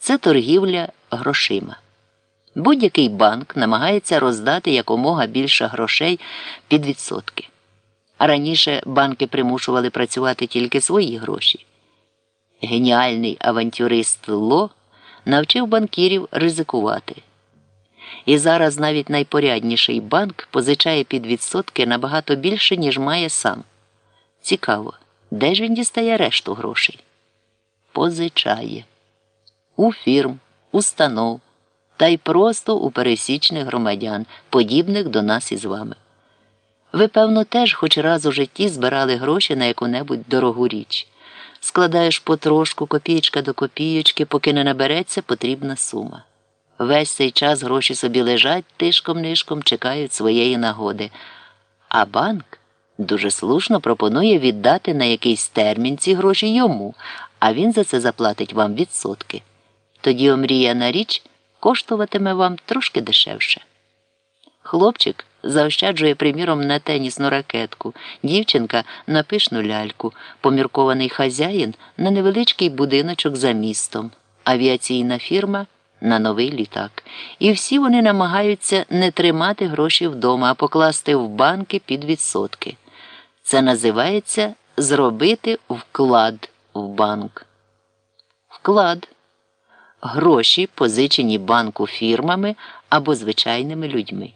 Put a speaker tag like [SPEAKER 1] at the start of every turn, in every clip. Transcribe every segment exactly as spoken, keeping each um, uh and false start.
[SPEAKER 1] Це торгівля грошима. Будь-який банк намагається роздати якомога більше грошей під відсотки. А раніше банки примушували працювати тільки свої гроші. Геніальний авантюрист Ло навчив банкірів ризикувати. І зараз навіть найпорядніший банк позичає під відсотки набагато більше, ніж має сам. Цікаво, де ж він дістає решту грошей? Позичає. У фірм, установ, та й просто у пересічних громадян, подібних до нас із вами. Ви, певно, теж хоч раз у житті збирали гроші на яку-небудь дорогу річ. Складаєш потрошку, копієчка до копієчки, поки не набереться потрібна сума. Весь цей час гроші собі лежать тишком-нишком, чекають своєї нагоди. А банк дуже слушно пропонує віддати на якийсь термін ці гроші йому, а він за це заплатить вам відсотки. Тоді омріяна річ коштуватиме вам трошки дешевше. Хлопчик заощаджує, приміром, на тенісну ракетку, дівчинка – на пишну ляльку, поміркований хазяїн – на невеличкий будиночок за містом, авіаційна фірма – на новий літак. І всі вони намагаються не тримати гроші вдома, а покласти в банки під відсотки. Це називається «зробити вклад в банк». Вклад – гроші, позичені банку фірмами або звичайними людьми.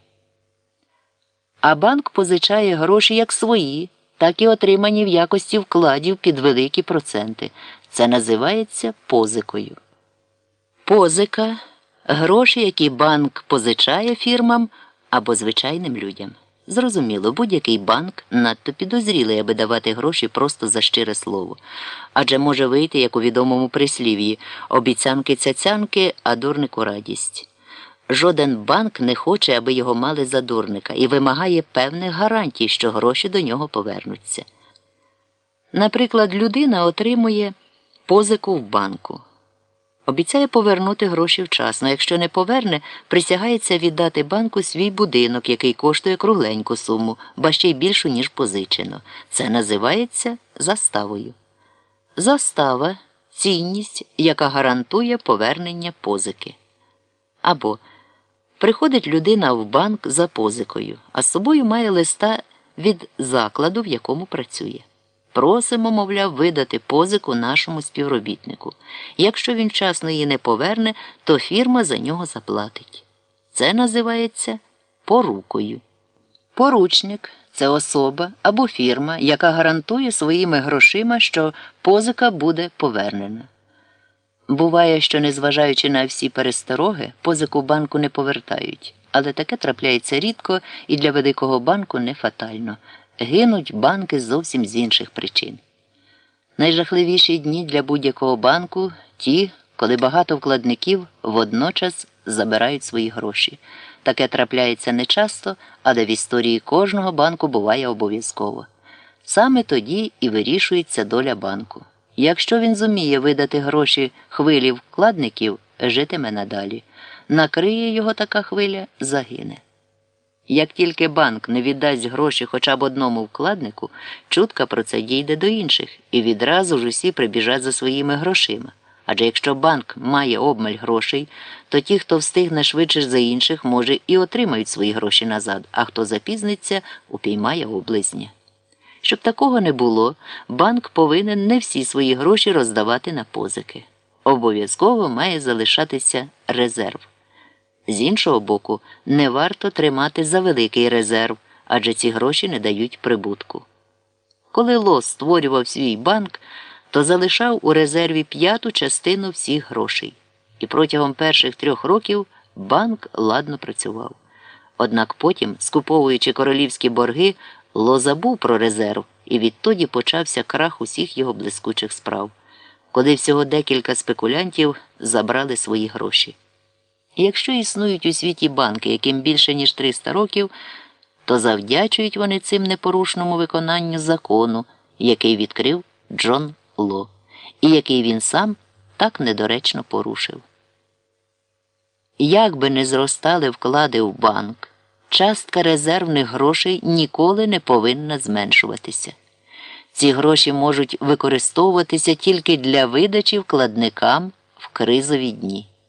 [SPEAKER 1] А банк позичає гроші як свої, так і отримані в якості вкладів під великі проценти. Це називається позикою. Позика – гроші, які банк позичає фірмам або звичайним людям. Зрозуміло, будь-який банк надто підозрілий, аби давати гроші просто за щире слово. Адже може вийти, як у відомому прислів'ї «обіцянки-цяцянки, а дурнику радість». Жоден банк не хоче, аби його мали за дурника, і вимагає певних гарантій, що гроші до нього повернуться. Наприклад, людина отримує позику в банку. Обіцяє повернути гроші вчасно. Якщо не поверне, присягається віддати банку свій будинок, який коштує кругленьку суму, ба ще й більшу, ніж позичено. Це називається заставою. Застава – цінність, яка гарантує повернення позики. Або приходить людина в банк за позикою, а з собою має листа від закладу, в якому працює. Просимо, мовляв, видати позику нашому співробітнику. Якщо він вчасно її не поверне, то фірма за нього заплатить. Це називається порукою. Поручник – це особа або фірма, яка гарантує своїми грошима, що позика буде повернена. Буває, що, незважаючи на всі перестороги, позику банку не повертають. Але таке трапляється рідко і для великого банку не фатально. Гинуть банки зовсім з інших причин. Найжахливіші дні для будь-якого банку – ті, коли багато вкладників водночас забирають свої гроші. Таке трапляється нечасто, але в історії кожного банку буває обов'язково. Саме тоді і вирішується доля банку. Якщо він зуміє видати гроші хвилі вкладників, житиме надалі. Накриє його така хвиля – загине. Як тільки банк не віддасть гроші хоча б одному вкладнику, чутка про це дійде до інших, і відразу ж усі прибіжать за своїми грошима. Адже якщо банк має обмаль грошей, то ті, хто встигне швидше за інших, може і отримають свої гроші назад, а хто запізниться, упіймає облизня. Щоб такого не було, банк повинен не всі свої гроші роздавати на позики. Обов'язково має залишатися резерв. З іншого боку, не варто тримати завеликий резерв, адже ці гроші не дають прибутку. Коли Ло створював свій банк, то залишав у резерві п'яту частину всіх грошей. І протягом перших трьох років банк ладно працював. Однак потім, скуповуючи королівські борги, Ло забув про резерв, і відтоді почався крах усіх його блискучих справ, коли всього декілька спекулянтів забрали свої гроші. І якщо існують у світі банки, яким більше ніж триста років, то завдячують вони цим непорушному виконанню закону, який відкрив Джон Ло, і який він сам так недоречно порушив. Як би не зростали вклади в банк, частка резервних грошей ніколи не повинна зменшуватися. Ці гроші можуть використовуватися тільки для видачі вкладникам кризові дні.